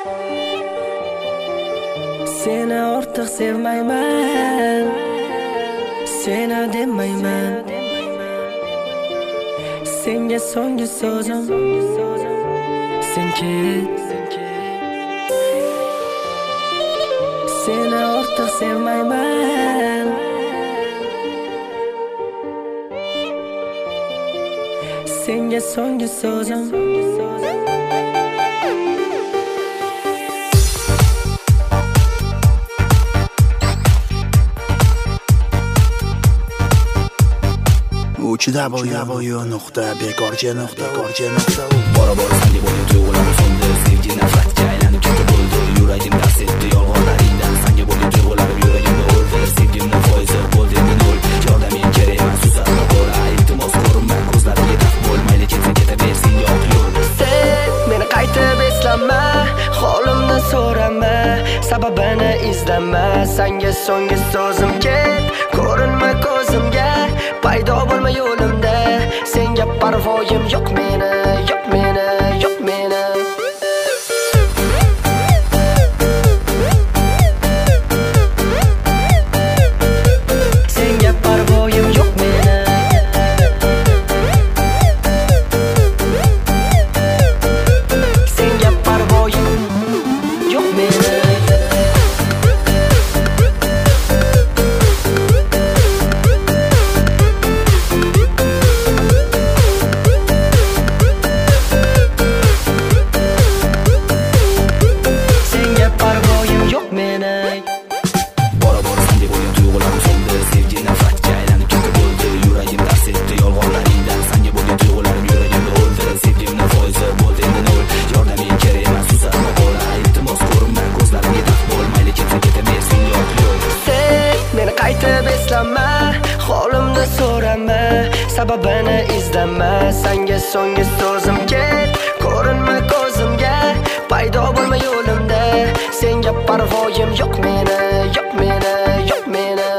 Seni ortiq sevmayman, seni demayman. Senga so'nggi so'zim, sen ket. Seni ortiq sevmayman, senga so'nggi so'zim. uch.w nuqta bekorchi nuqta bora bora senga bo'ldi tuyg'ularim so'ndi, sevgi nafratga aylanib ketdi bo'ldi, yuragim dars etdi yolg'onlaringdan. Senga bo'ldi tuyg'ularim yuragimda o'ldi, sevgimning foizi bo'ldi endi nol. Yordaming kerak emas, susatma qo'la, iltimos ko'rinma ko'zlarimga taq bo'l, mayli ketsa ketaver sen yo'q yo'l. Sen meni qaytib eslama, holimni so'rama, sababini izlama. Senga so'nggi so'zim ket, ko'rinma ko'zimga, paydo bo'lma yo'limda. Senga parvoyim yo'q meni, yo'q meni, yo'q meni. Senga parvoyim yo'q meni. Senga parvoyim yo'q meni. Bora bora senga bo'lgan tuyg'ularim so'ndi, sevgi nafratga aylanib ketdi bo'ldi, yuragim dars etdi yolg'onlaringdan. Senga bo'lgan tuyg'ularim yuragimda o'ldi, sevgimning foizi bo'ldi endi nol. Yordaming kerak emas, susatma qo'la, iltimos ko'rinma ko'zlarimga taq bo'l, mayli ketsa ketaver sen yo'q yo'l. Sen meni qaytib eslama, holimni so'rama, sababini izlama. Senga so'nggi so'zim ket, ko'rinma ko'zimga, paydo bo'lma yo'limda. Senga parvoyim yo'q meni, yo'q meni, yo'q meni.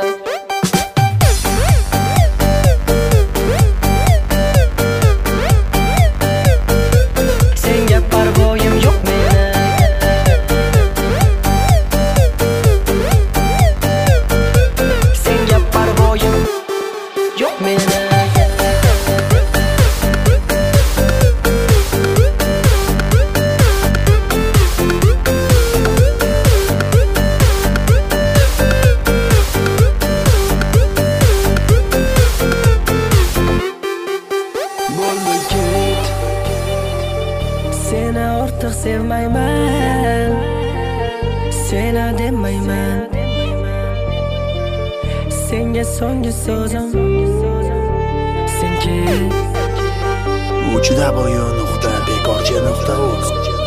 Senga parvoyim yo'q meni. Senga parvoyim yo'q meni. Seni ortiq sevmayman, seni demayman. Senga so'nggi so'zim, sen ket. uch.w nuqta bekorchi nuqta